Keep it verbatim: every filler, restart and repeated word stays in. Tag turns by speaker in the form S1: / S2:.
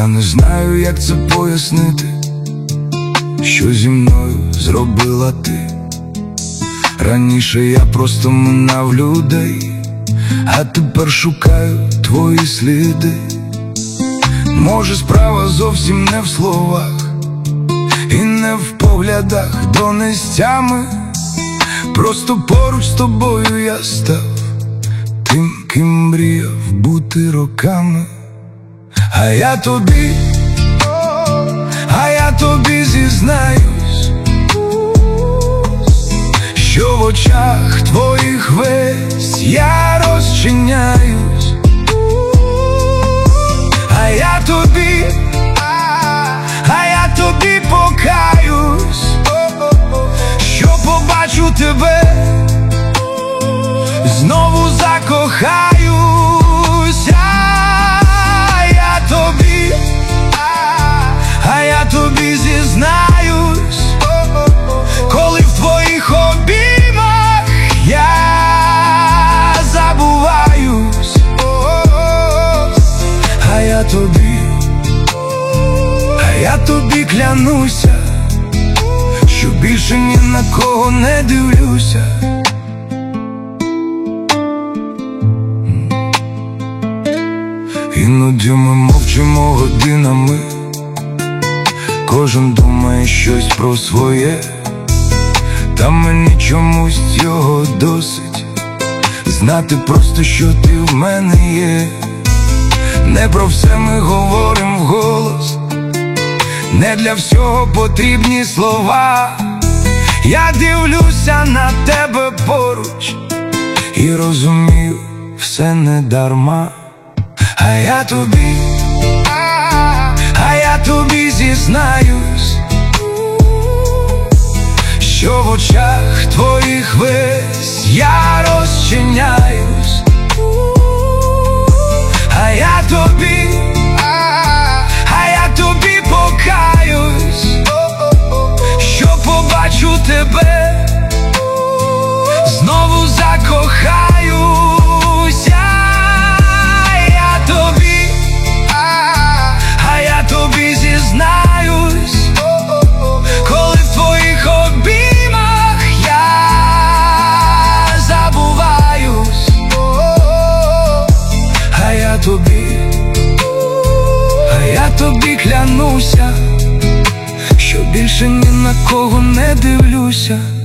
S1: Я не знаю, як це пояснити, що зі мною зробила ти. Раніше я просто минав людей, а тепер шукаю твої сліди. Може, справа зовсім не в словах і не в поглядах донестями. Просто поруч з тобою я став тим, ким мріяв бути роками. А я тобі, а я тобі зізнаюсь, що в очах твоїх весь я розчиняюсь. А я тобі, а я тобі покаюсь, що побачу тебе, знову закохаюсь. А я тобі, а я тобі зізнаюсь, коли в твоїх обіймах я забуваюсь. А я тобі, а я тобі клянуся, що більше ні на кого не дивлюся. Іноді ми мовчимо годинами, кожен думає щось про своє, та мені чомусь цього досить. Знати просто, що ти в мене є. Не про все ми говоримо вголос, не для всього потрібні слова. Я дивлюся на тебе поруч і розумію, все не дарма. А я тобі, а я тобі зізнаюсь, що в очах твоїх весь я розчиняюсь. А я тобі, а я тобі покаюсь, що побачу тебе, знову закохаюсь. А я тобі, а я тобі зізнаюсь, коли в твоїх обіймах я забуваюсь. А я тобі, а я тобі клянуся, що більше ні на кого не дивлюся.